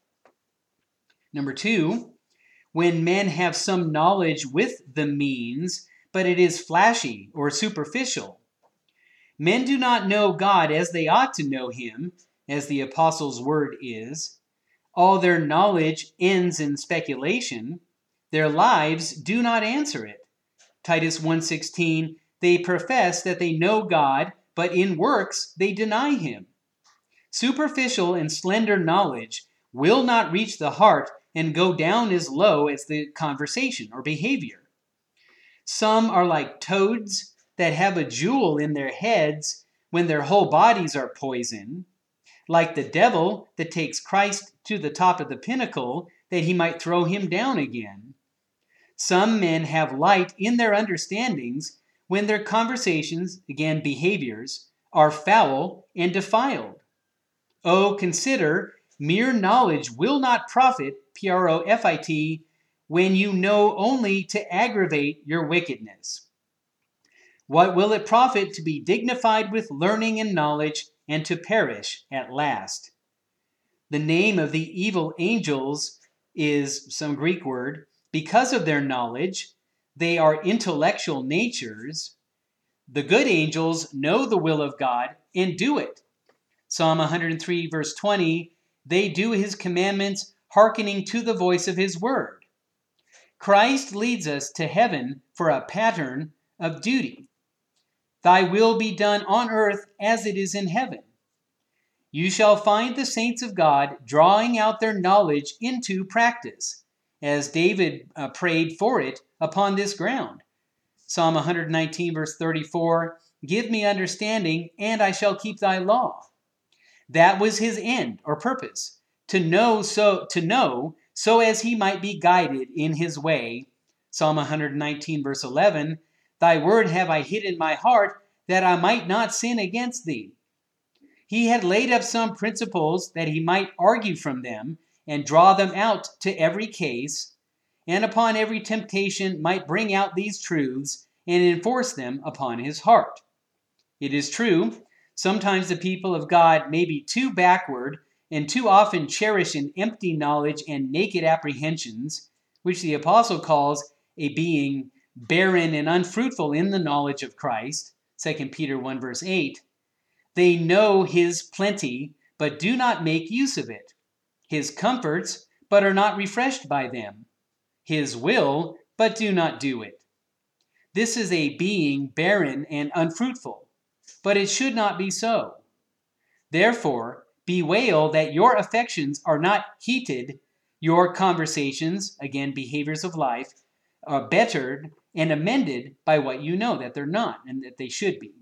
Number 2, when men have some knowledge with the means, but it is flashy or superficial. Men do not know God as they ought to know him, as the apostles' word is. All their knowledge ends in speculation. Their lives do not answer it. Titus 1:16, they profess that they know God, but in works they deny him. Superficial and slender knowledge will not reach the heart and go down as low as the conversation or behavior. Some are like toads that have a jewel in their heads when their whole bodies are poison, like the devil that takes Christ to the top of the pinnacle that he might throw him down again. Some men have light in their understandings when their conversations, again behaviors, are foul and defiled. Oh, consider, mere knowledge will not profit, profit, when you know only to aggravate your wickedness. What will it profit to be dignified with learning and knowledge and to perish at last? The name of the evil angels is some Greek word. Because of their knowledge, they are intellectual natures. The good angels know the will of God and do it. Psalm 103 verse 20, they do his commandments, hearkening to the voice of his word. Christ leads us to heaven for a pattern of duty. Thy will be done on earth as it is in heaven. You shall find the saints of God drawing out their knowledge into practice, as David prayed for it upon this ground. Psalm 119 verse 34, give me understanding, and I shall keep thy law. That was his end or purpose, to know so as he might be guided in his way. Psalm 119 verse 11, thy word have I hid in my heart, that I might not sin against thee. He had laid up some principles that he might argue from them and draw them out to every case, and upon every temptation might bring out these truths and enforce them upon his heart. It is true, sometimes the people of God may be too backward and too often cherish an empty knowledge and naked apprehensions, which the apostle calls a being barren and unfruitful in the knowledge of Christ, 2 Peter 1 verse 8. They know his plenty, but do not make use of it. His comforts, but are not refreshed by them. His will, but do not do it. This is a being barren and unfruitful, but it should not be so. Therefore, bewail that your affections are not heated, your conversations, again behaviors of life, are bettered and amended by what you know that they're not and that they should be.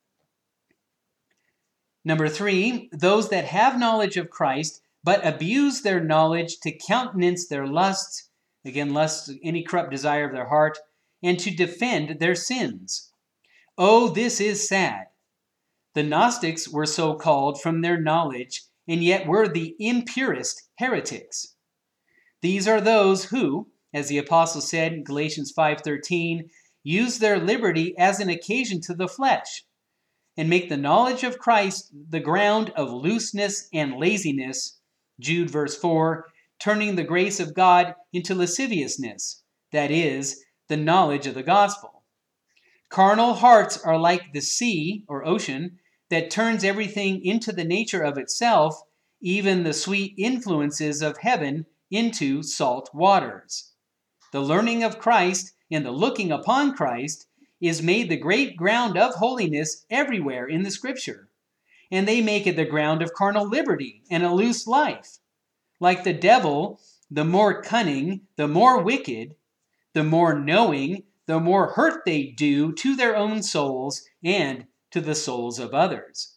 Number 3, those that have knowledge of Christ, but abuse their knowledge to countenance their lusts, again, lusts, any corrupt desire of their heart, and to defend their sins. Oh, this is sad. The Gnostics were so called from their knowledge, and yet were the impurest heretics. These are those who, as the apostle said in Galatians 5:13, use their liberty as an occasion to the flesh, and make the knowledge of Christ the ground of looseness and laziness, Jude verse 4, turning the grace of God into lasciviousness, that is, the knowledge of the gospel. Carnal hearts are like the sea or ocean that turns everything into the nature of itself, even the sweet influences of heaven into salt waters. The learning of Christ and the looking upon Christ is made the great ground of holiness everywhere in the Scripture, and they make it the ground of carnal liberty and a loose life. Like the devil, the more cunning, the more wicked, the more knowing, the more hurt they do to their own souls and to the souls of others.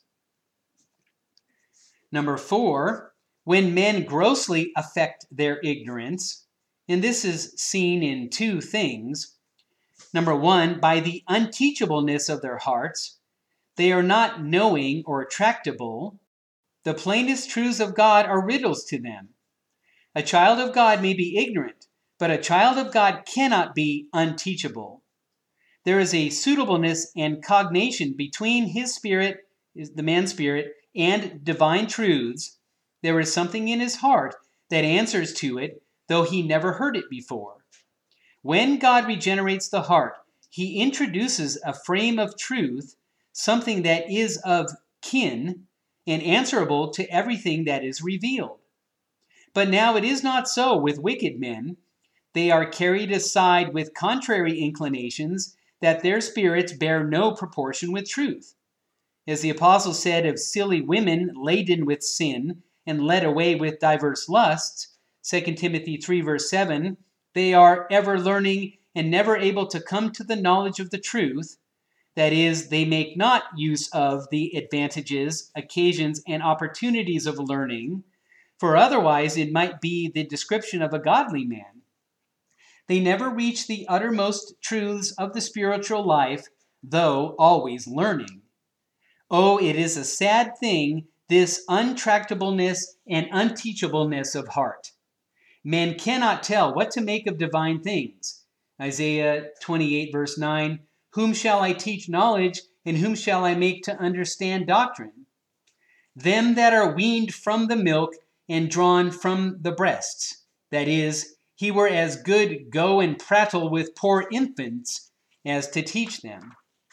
Number 4, when men grossly affect their ignorance, and this is seen in 2 things. Number 1, by the unteachableness of their hearts. They are not knowing or tractable. The plainest truths of God are riddles to them. A child of God may be ignorant, but a child of God cannot be unteachable. There is a suitableness and cognation between his spirit, the man's spirit, and divine truths. There is something in his heart that answers to it, though he never heard it before. When God regenerates the heart, he introduces a frame of truth something that is of kin, and answerable to everything that is revealed. But now it is not so with wicked men. They are carried aside with contrary inclinations, that their spirits bear no proportion with truth. As the apostle said of silly women laden with sin and led away with diverse lusts, 2 Timothy 3 verse 7, they are ever learning and never able to come to the knowledge of the truth. That is, they make not use of the advantages, occasions, and opportunities of learning, for otherwise it might be the description of a godly man. They never reach the uttermost truths of the spiritual life, though always learning. Oh, it is a sad thing, this untractableness and unteachableness of heart. Men cannot tell what to make of divine things. Isaiah 28 verse 9, whom shall I teach knowledge, and whom shall I make to understand doctrine? Them that are weaned from the milk and drawn from the breasts. That is, he were as good go and prattle with poor infants as to teach them.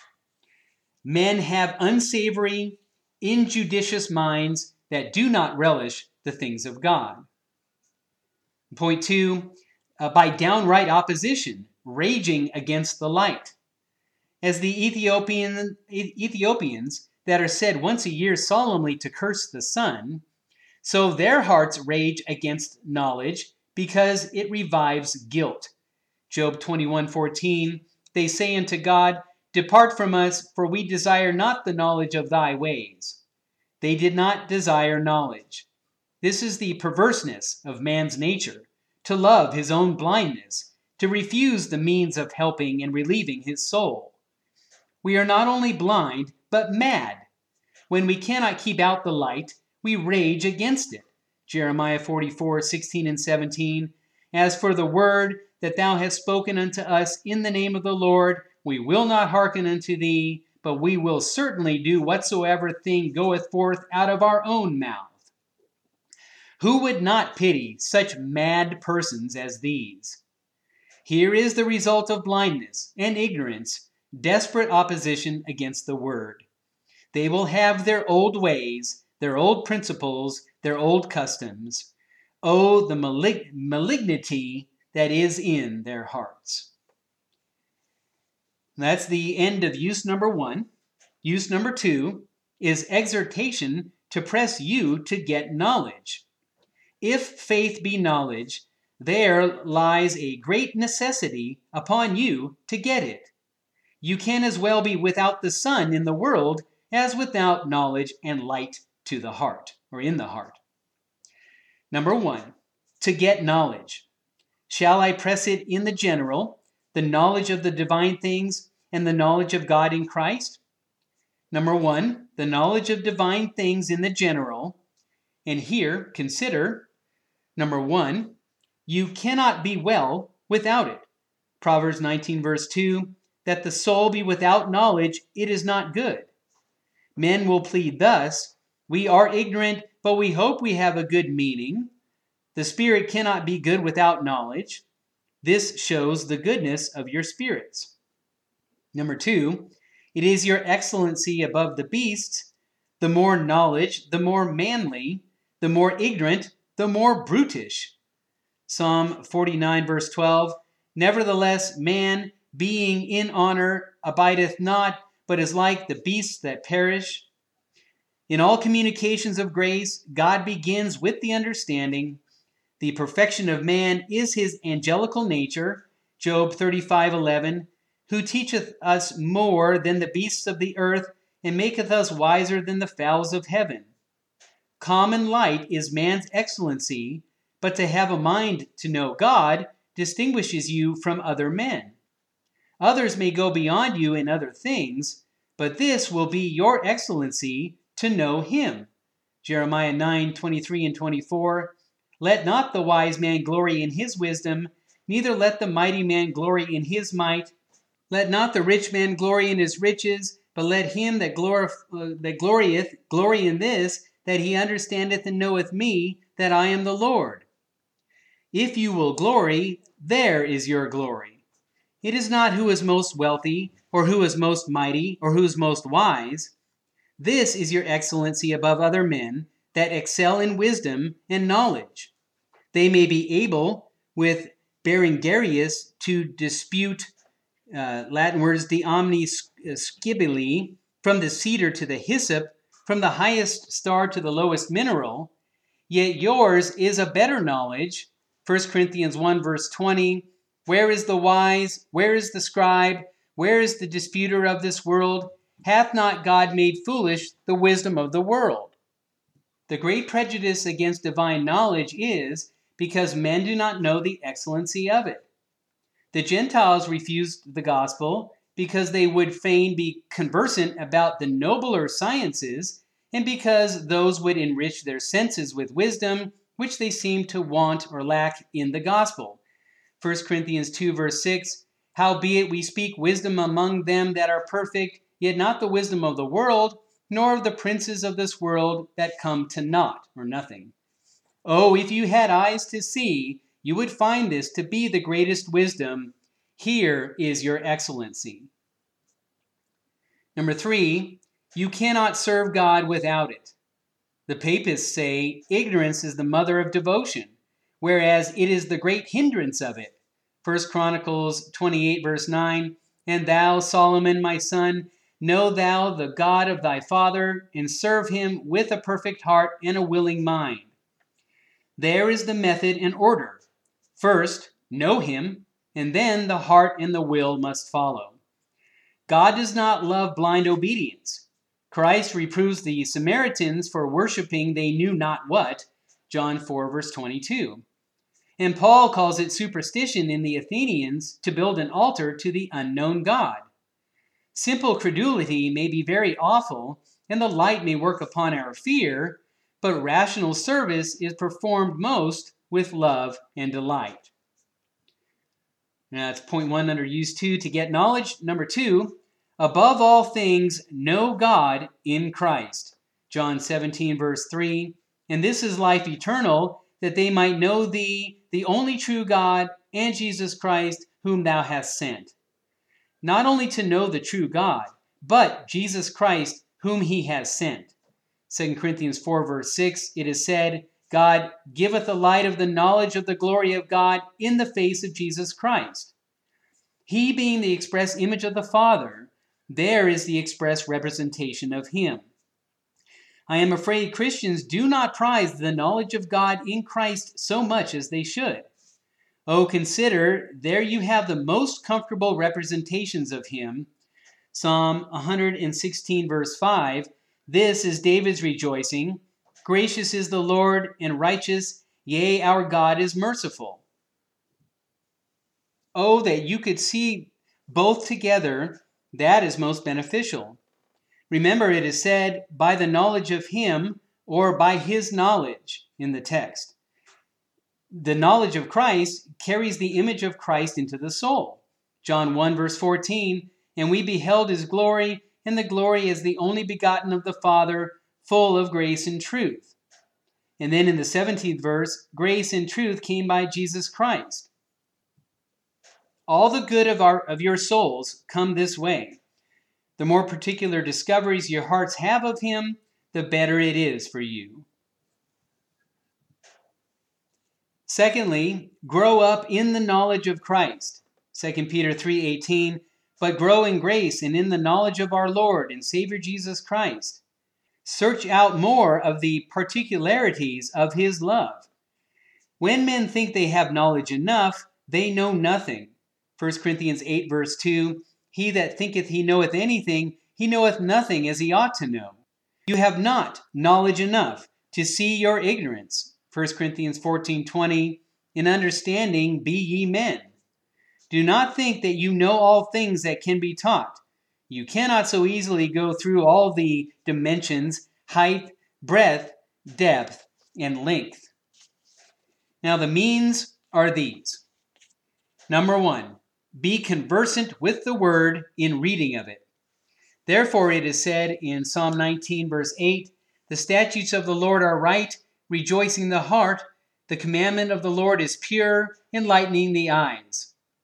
Men have unsavory, injudicious minds that do not relish the things of God. Point 2, by downright opposition, raging against the light. As the Ethiopians that are said once a year solemnly to curse the sun, so their hearts rage against knowledge because it revives guilt. Job 21:14, they say unto God, depart from us, for we desire not the knowledge of thy ways. They did not desire knowledge. This is the perverseness of man's nature, to love his own blindness, to refuse the means of helping and relieving his soul. We are not only blind, but mad. When we cannot keep out the light, we rage against it. Jeremiah 44:16 and 17, as for the word that thou hast spoken unto us in the name of the Lord, we will not hearken unto thee, but we will certainly do whatsoever thing goeth forth out of our own mouth. Who would not pity such mad persons as these? Here is the result of blindness and ignorance, desperate opposition against the word. They will have their old ways, their old principles, their old customs. Oh, the malignity that is in their hearts. That's the end of use number 1. Use number 2 is exhortation to press you to get knowledge. If faith be knowledge, there lies a great necessity upon you to get it. You can as well be without the sun in the world as without knowledge and light to the heart, or in the heart. Number 1, to get knowledge. Shall I press it in the general, the knowledge of the divine things and the knowledge of God in Christ? Number 1, the knowledge of divine things in the general. And here, consider, number 1, you cannot be well without it. Proverbs 19 verse 2, that the soul be without knowledge, it is not good. Men will plead thus, we are ignorant, but we hope we have a good meaning. The spirit cannot be good without knowledge. This shows the goodness of your spirits. Number 2, it is your excellency above the beasts. The more knowledge, the more manly. The more ignorant, the more brutish. Psalm 49 verse 12, nevertheless, man, being in honor, abideth not, but is like the beasts that perish. In all communications of grace, God begins with the understanding. The perfection of man is his angelical nature, Job 35:11, who teacheth us more than the beasts of the earth, and maketh us wiser than the fowls of heaven. Common light is man's excellency, but to have a mind to know God distinguishes you from other men. Others may go beyond you in other things, but this will be your excellency to know him. Jeremiah 9:23 and 24, let not the wise man glory in his wisdom, neither let the mighty man glory in his might. Let not the rich man glory in his riches, but let him that glorieth glory in this, that he understandeth and knoweth me, that I am the Lord. If you will glory, there is your glory. It is not who is most wealthy, or who is most mighty, or who is most wise. This is your excellency above other men that excel in wisdom and knowledge. They may be able, with Berengarius, to dispute Latin words, the omni scibili, from the cedar to the hyssop, from the highest star to the lowest mineral. Yet yours is a better knowledge. 1 Corinthians 1 verse 20. Where is the wise? Where is the scribe? Where is the disputer of this world? Hath not God made foolish the wisdom of the world? The great prejudice against divine knowledge is because men do not know the excellency of it. The Gentiles refused the gospel because they would fain be conversant about the nobler sciences, and because those would enrich their senses with wisdom, which they seem to want or lack in the gospel. 1 Corinthians 2 verse 6, howbeit we speak wisdom among them that are perfect, yet not the wisdom of the world, nor of the princes of this world that come to naught, or nothing. Oh, if you had eyes to see, you would find this to be the greatest wisdom. Here is your excellency. Number 3, you cannot serve God without it. The papists say ignorance is the mother of devotion, whereas it is the great hindrance of it. 1 Chronicles 28 verse 9, and thou, Solomon, my son, know thou the God of thy father, and serve him with a perfect heart and a willing mind. There is the method and order. First, know him, and then the heart and the will must follow. God does not love blind obedience. Christ reproves the Samaritans for worshiping they knew not what, John 4 verse 22. And Paul calls it superstition in the Athenians to build an altar to the unknown God. Simple credulity may be very awful, and the light may work upon our fear, but rational service is performed most with love and delight. Now that's point 1 under use 2, to get knowledge. Number 2, above all things, know God in Christ. John 17 verse 3, and this is life eternal, that they might know thee, the only true God, and Jesus Christ, whom thou hast sent. Not only to know the true God, but Jesus Christ, whom he has sent. 2 Corinthians 4 verse 6, it is said, God giveth the light of the knowledge of the glory of God in the face of Jesus Christ. He being the express image of the Father, there is the express representation of him. I am afraid Christians do not prize the knowledge of God in Christ so much as they should. Oh, consider, there you have the most comfortable representations of him. Psalm 116 verse 5, this is David's rejoicing. Gracious is the Lord and righteous, yea, our God is merciful. Oh, that you could see both together, that is most beneficial. Remember, it is said, by the knowledge of him, or by his knowledge in the text. The knowledge of Christ carries the image of Christ into the soul. John 1 verse 14, and we beheld his glory, and the glory as the only begotten of the Father, full of grace and truth. And then in the 17th verse, grace and truth came by Jesus Christ. All the good of your souls come this way. The more particular discoveries your hearts have of him, the better it is for you. Secondly, grow up in the knowledge of Christ. 2 Peter 3:18, but grow in grace and in the knowledge of our Lord and Savior Jesus Christ. Search out more of the particularities of his love. When men think they have knowledge enough, they know nothing. 1 Corinthians 8 verse 2, he that thinketh he knoweth anything, he knoweth nothing as he ought to know. You have not knowledge enough to see your ignorance. 1 Corinthians 14:20, in understanding be ye men. Do not think that you know all things that can be taught. You cannot so easily go through all the dimensions, height, breadth, depth, and length. Now the means are these. Number 1, be conversant with the word in reading of it. Therefore it is said in Psalm 19 verse 8, the statutes of the Lord are right, rejoicing the heart. The commandment of the Lord is pure, enlightening the eyes.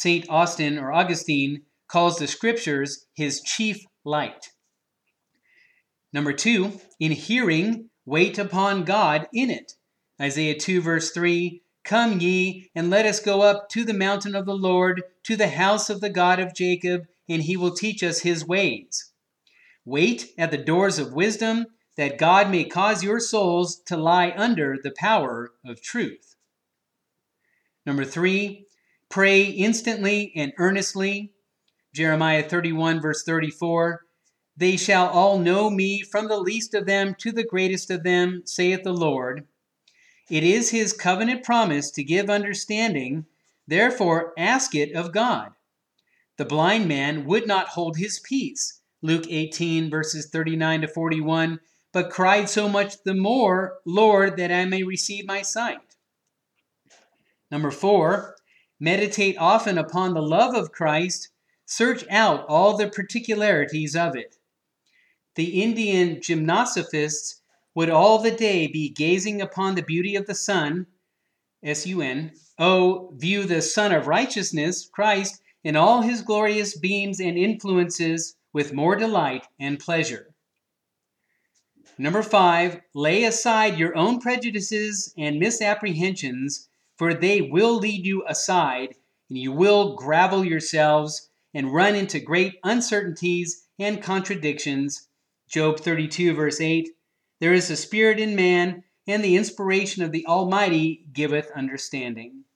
St. Austin or Augustine calls the scriptures his chief light. Number 2, in hearing, wait upon God in it. Isaiah 2 verse 3, "Come ye, and let us go up to the mountain of the Lord, to the house of the God of Jacob, and he will teach us his ways." Wait at the doors of wisdom, that God may cause your souls to lie under the power of truth. Number 3, pray instantly and earnestly. Jeremiah 31 verse 34, "They shall all know me, from the least of them to the greatest of them, saith the Lord." It is his covenant promise to give understanding, therefore ask it of God. The blind man would not hold his peace, Luke 18 verses 39 to 41, but cried so much the more, "Lord, that I may receive my sight." Number 4, meditate often upon the love of Christ. Search out all the particularities of it. The Indian gymnosophists would all the day be gazing upon the beauty of the sun, S-U-N. Oh, view the Sun of Righteousness, Christ, in all his glorious beams and influences with more delight and pleasure. Number 5, lay aside your own prejudices and misapprehensions, for they will lead you aside, and you will gravel yourselves and run into great uncertainties and contradictions. Job 32 verse 8, "There is a spirit in man, and the inspiration of the Almighty giveth understanding."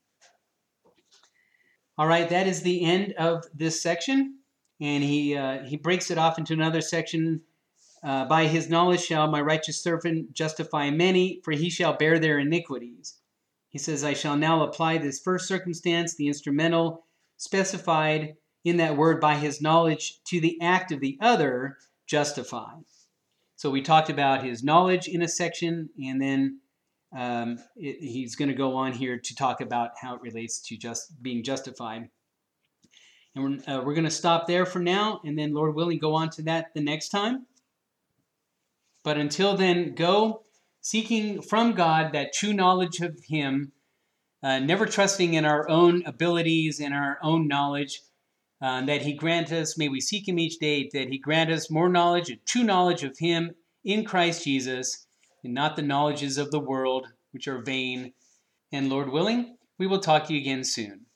All right, that is the end of this section, and he breaks it off into another section. By his knowledge shall my righteous servant justify many, for he shall bear their iniquities. He says, I shall now apply this first circumstance, the instrumental specified in that word by his knowledge, to the act of the other, justify. So we talked about his knowledge in a section, and then he's going to go on here to talk about how it relates to just being justified. And we're going to stop there for now, and then, Lord willing, go on to that the next time. But until then, go seeking from God that true knowledge of him, never trusting in our own abilities and our own knowledge, that he grant us, may we seek him each day, that he grant us more knowledge, a true knowledge of him in Christ Jesus, and not the knowledges of the world, which are vain. And Lord willing, we will talk to you again soon.